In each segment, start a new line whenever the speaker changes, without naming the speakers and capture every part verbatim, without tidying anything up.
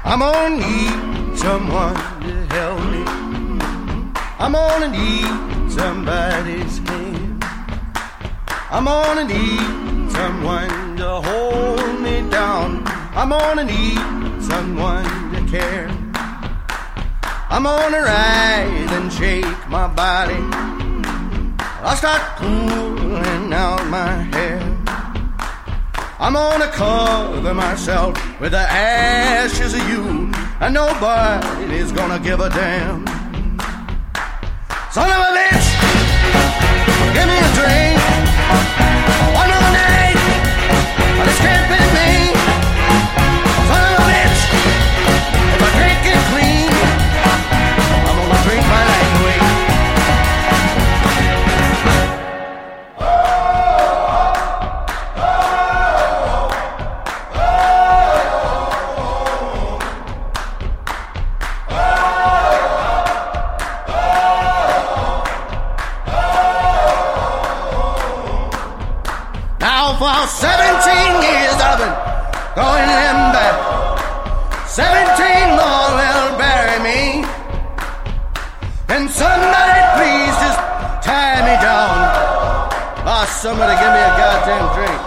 I'm gonna need someone to help me. I'm gonna need somebody's hand. I'm gonna need someone to hold me down. I'm gonna need someone to care. I'm gonna rise and shake my body. I'll start pulling out my hair. I'm gonna cover myself with the ashes of you, and nobody's gonna give a damn. Son of a bitch, give me a drink. One more night, but it's can't be me. Son of a bitch, if I drink it clean, I'm gonna drink my life away. For seventeen years I've been going them back. Seventeen more will bury me. Can somebody please just tie me down? Oh, somebody give me a goddamn drink.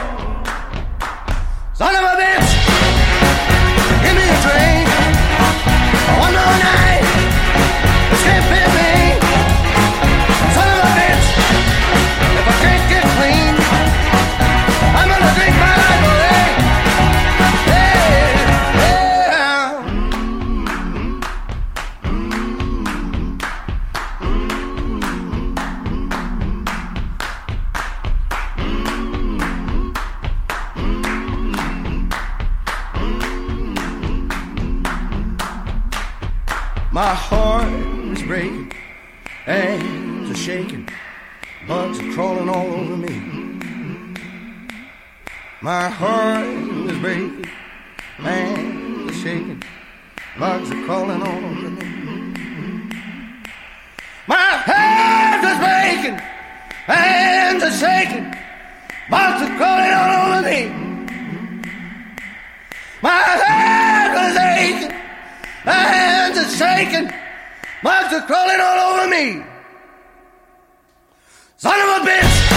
Son of a bitch, give me a drink. One more night, this can't fit me. Son of a bitch, if I can't get clean, I'm gonna drink my life away. Yeah, yeah. My heart is breaking, hands are shaking, bugs are crawling all over me. My heart is breaking, hands are shaking, bugs are crawling all over me. My heart is breaking, hands are shaking, bugs are crawling all over me. My heart is aching, hands are shaking, bugs are crawling all over me. Son of a bitch!